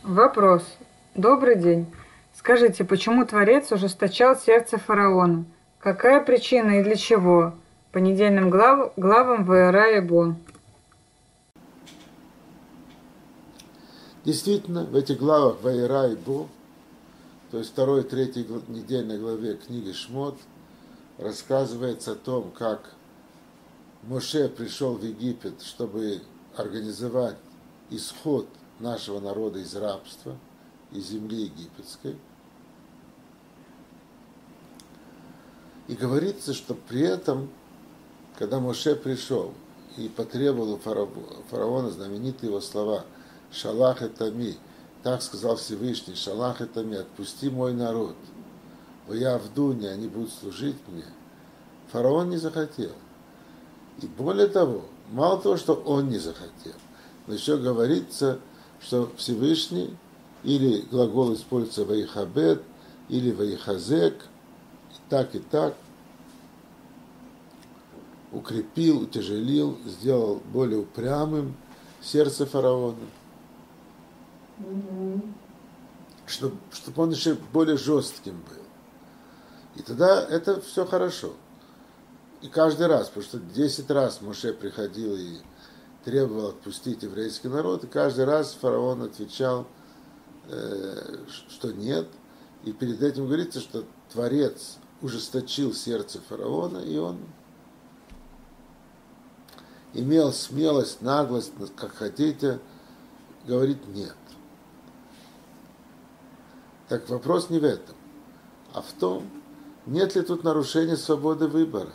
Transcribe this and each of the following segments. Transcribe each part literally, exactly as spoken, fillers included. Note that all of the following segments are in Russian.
Вопрос. Добрый день. Скажите, почему Творец ужесточал сердце фараона? Какая причина и для чего? По недельным глав, главам Ваера и Бо. Действительно, в этих главах Ваера и Бо, то есть второй и третьей недельной главе книги Шмот, рассказывается о том, как Моше пришел в Египет, чтобы организовать исход нашего народа из рабства, из земли египетской. И говорится, что при этом, когда Моше пришел и потребовал у фараона знаменитые его слова «Шалах это ми», так сказал Всевышний, «Шалах это ми, отпусти мой народ, я в Дуне, они будут служить мне», фараон не захотел. И более того, мало того, что он не захотел, но еще говорится, что Всевышний, или глагол используется «ваихабет», или «ваихазек», и так, и так, укрепил, утяжелил, сделал более упрямым сердце фараона, mm-hmm. чтобы, чтобы он еще более жестким был. И тогда это все хорошо. И каждый раз, потому что десять раз Моше приходил и требовал отпустить еврейский народ, и каждый раз фараон отвечал, э, что нет. И перед этим говорится, что Творец ужесточил сердце фараона, и он имел смелость, наглость, как хотите, говорить нет. Так вопрос не в этом, а в том, нет ли тут нарушения свободы выбора.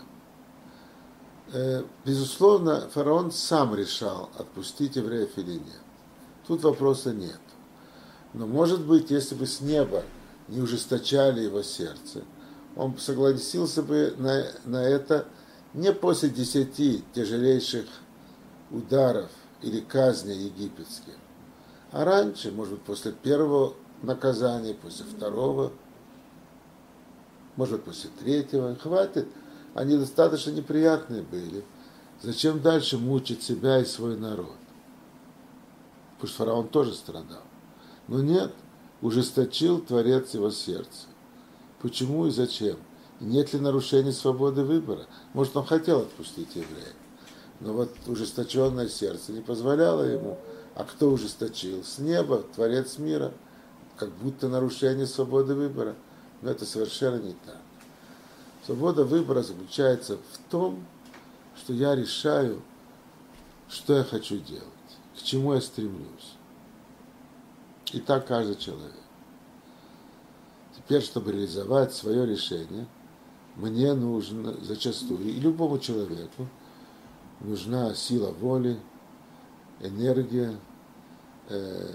Безусловно, фараон сам решал, отпустить евреев или нет. Тут вопроса нет. Но, может быть, если бы с неба не ужесточали его сердце, он согласился бы на, на это не после десяти тяжелейших ударов или казней египетских, а раньше, может быть, после первого наказания, после второго, может быть, после третьего. Хватит. Они достаточно неприятные были. Зачем дальше мучить себя и свой народ? Пусть фараон тоже страдал. Но нет, ужесточил Творец его сердце. Почему и зачем? И нет ли нарушений свободы выбора? Может, он хотел отпустить евреев, но вот ужесточенное сердце не позволяло ему. А кто ужесточил? С неба, Творец мира. Как будто нарушение свободы выбора. Но это совершенно не так. Свобода выбора заключается в том, что я решаю, что я хочу делать, к чему я стремлюсь. И так каждый человек. Теперь, чтобы реализовать свое решение, мне нужно зачастую, и любому человеку, нужна сила воли, энергия, э,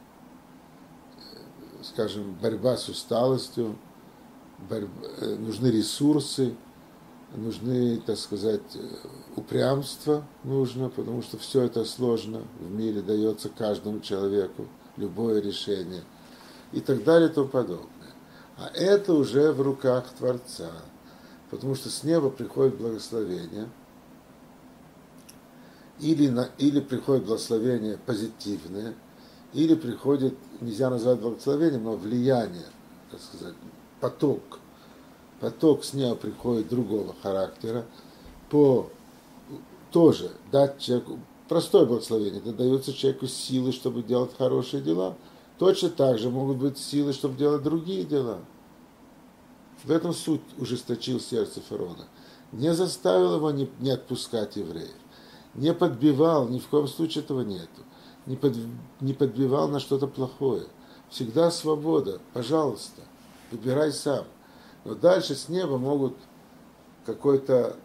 скажем, борьба с усталостью, борьба, э, нужны ресурсы, нужны, так сказать, упрямство нужно, потому что все это сложно в мире, дается каждому человеку, любое решение и так далее и тому подобное. А это уже в руках Творца, потому что с неба приходит благословение, или, на, или приходит благословение позитивное, или приходит, нельзя назвать благословением, но влияние, так сказать, поток. Поток с неба приходит другого характера, по тоже дать человеку, простое благословение, это дается человеку силы, чтобы делать хорошие дела. Точно так же могут быть силы, чтобы делать другие дела. В этом суть ужесточил сердце фараона. Не заставил его не, не отпускать евреев, не подбивал, ни в коем случае этого нету, не, под, не подбивал на что-то плохое. Всегда свобода, пожалуйста, выбирай сам. Но дальше с неба могут какой-то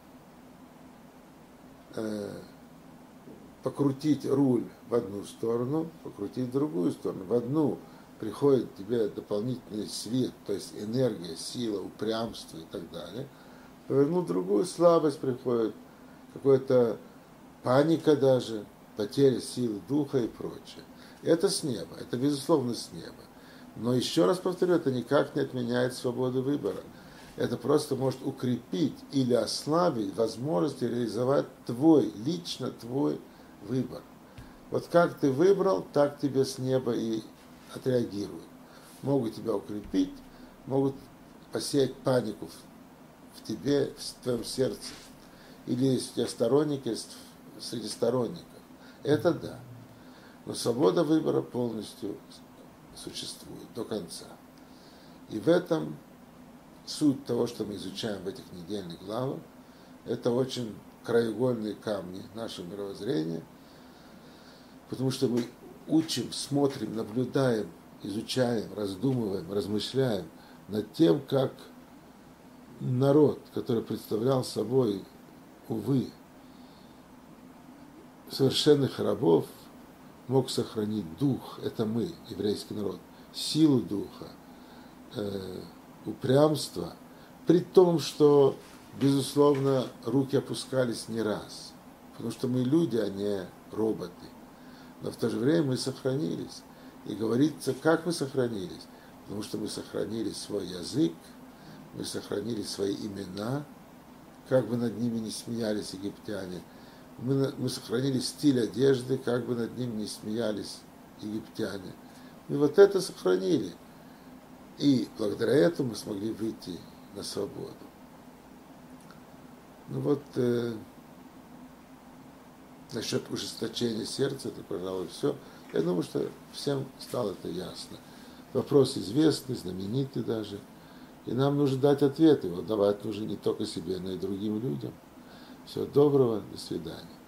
э, покрутить руль в одну сторону, покрутить в другую сторону. В одну приходит тебе дополнительный свет, то есть энергия, сила, упрямство и так далее. Повернуть в другую, слабость приходит, какая-то паника даже, потеря силы духа и прочее. Это с неба, это безусловно с неба. Но еще раз повторю, это никак не отменяет свободу выбора. Это просто может укрепить или ослабить возможность реализовать твой, лично твой выбор. Вот как ты выбрал, так тебе с неба и отреагируют. Могут тебя укрепить, могут посеять панику в, в тебе, в твоем сердце. Или если у тебя сторонники, среди сторонников. Это да. Но свобода выбора полностью существует до конца. И в этом суть того, что мы изучаем в этих недельных главах, это очень краеугольные камни нашего мировоззрения, потому что мы учим, смотрим, наблюдаем, изучаем, раздумываем, размышляем над тем, как народ, который представлял собой, увы, совершенных рабов, мог сохранить дух, это мы, еврейский народ, силу духа, э, упрямство, при том, что, безусловно, руки опускались не раз, потому что мы люди, а не роботы. Но в то же время мы сохранились. И говорится, как мы сохранились? Потому что мы сохранили свой язык, мы сохранили свои имена, как бы над ними не смеялись египтяне. Мы, мы сохранили стиль одежды, как бы над ним не смеялись египтяне. И вот это сохранили. И благодаря этому мы смогли выйти на свободу. Ну вот, э, насчет ужесточения сердца, это, пожалуй, все. Я думаю, что всем стало это ясно. Вопрос известный, знаменитый даже. И нам нужно дать ответы. Вот давать нужно не только себе, но и другим людям. Всего доброго, до свидания.